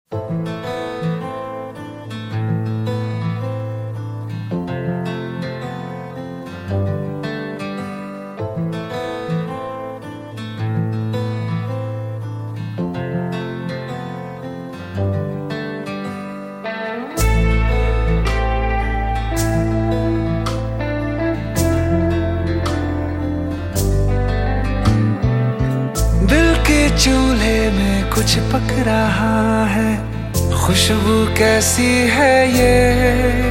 चूल्हे में कुछ पक रहा है, खुशबू कैसी है ये।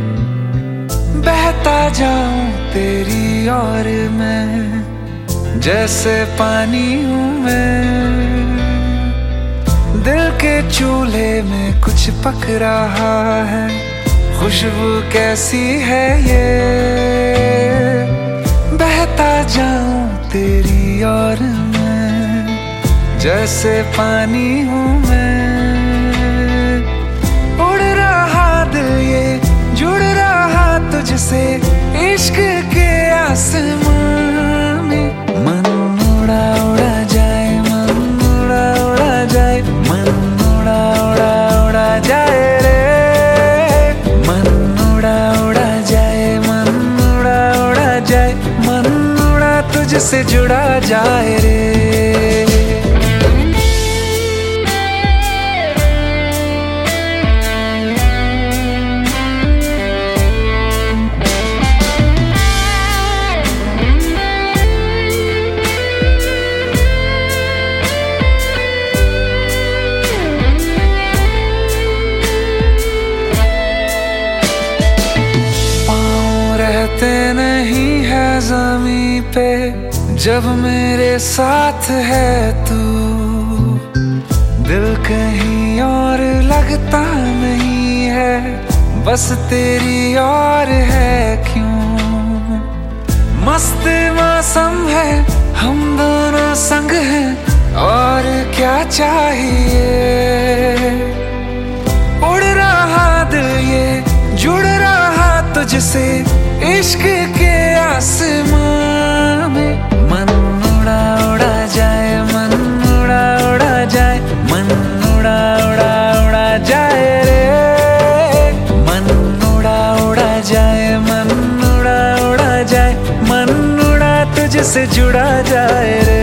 बहता जाऊं तेरी और मैं, जैसे पानी हूँ मैं। दिल के चूल्हे में कुछ पक रहा है, खुशबू कैसी है ये। बहता जाऊं तेरी और मैं, जैसे पानी हूँ मैं। उड़ रहा दिल ये, जुड़ रहा तुझसे इश्क के आसमां में। मन उड़ा उड़ा जाए, मन उड़ा उड़ा जाए, मन उड़ा उड़ा उड़ा जाए रे। मन उड़ा उड़ा जाए, मन उड़ा उड़ा जाए, मन उड़ा तुझसे जुड़ा जाए रे। नहीं है ज़मीं पे जब मेरे साथ है तू, दिल कहीं और लगता नहीं है, बस तेरी और है क्यों। मस्त मौसम है, हम दोनों संग हैं, और क्या चाहिए। उड़ रहा दिल ये, जुड़ रहा तुझसे इश्क के आसमां में। मन उड़ा उड़ा जाए, मन उड़ा उड़ा जाए, मन उड़ा उड़ा उड़ा जाए रे। मन उड़ा उड़ा जाए, मन उड़ा उड़ा जाए, मन उड़ा तुझसे जुड़ा जाए रे।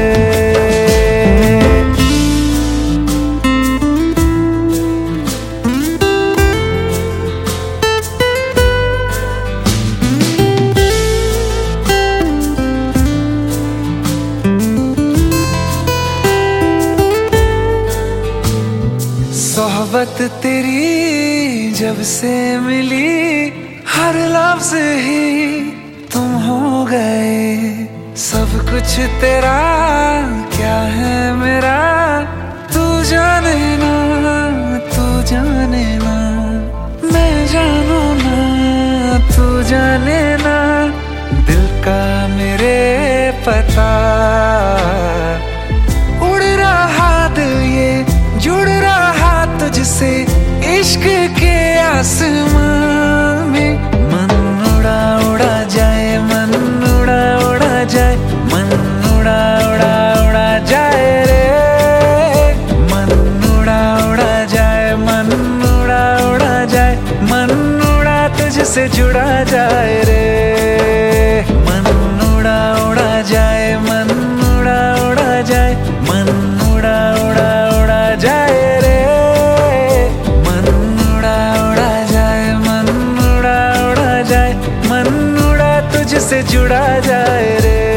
सोहबत तेरी जब से मिली, हर लफ्ज ही तुम हो गए। सब कुछ तेरा क्या है मेरा, तू जाने ना, तू जाने ना। मैं जानू ना, तू जाने ना, दिल का मेरे पता। उड़ रहा दिल ये, जुड़ रहा तुझसे इश्क के आसमां में। मन उड़ा उड़ा जाए, मन उड़ा उड़ा जाए, मन उड़ा उड़ा उड़ा जाए रे। मन उड़ा उड़ा जाए, मन उड़ा उड़ा जाए, मन उड़ा तुझसे जुड़ा जाए रे। मन उड़ा उड़ा जाए, मन उड़ा उड़ा जाए, मन उड़ा उड़ा उड़ा जाए रे। मन उड़ा उड़ा जाए, मन उड़ा उड़ा जाए, मन उड़ा तुझसे जुड़ा जाए रे।